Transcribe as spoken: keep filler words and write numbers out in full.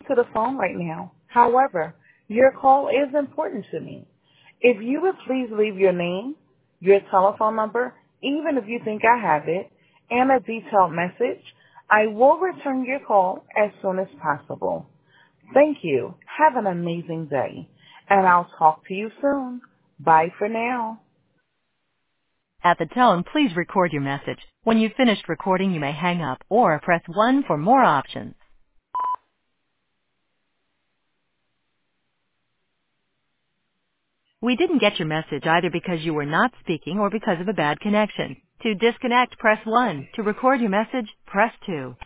to the phone right now. However, your call is important to me. If you would please leave your name, your telephone number, even if you think I have it, and a detailed message, I will return your call as soon as possible. Thank you. Have an amazing day, and I'll talk to you soon. Bye for now. At the tone, please record your message. When you've finished recording, you may hang up or press one for more options. We didn't get your message either because you were not speaking or because of a bad connection. To disconnect, press one. To record your message, press two.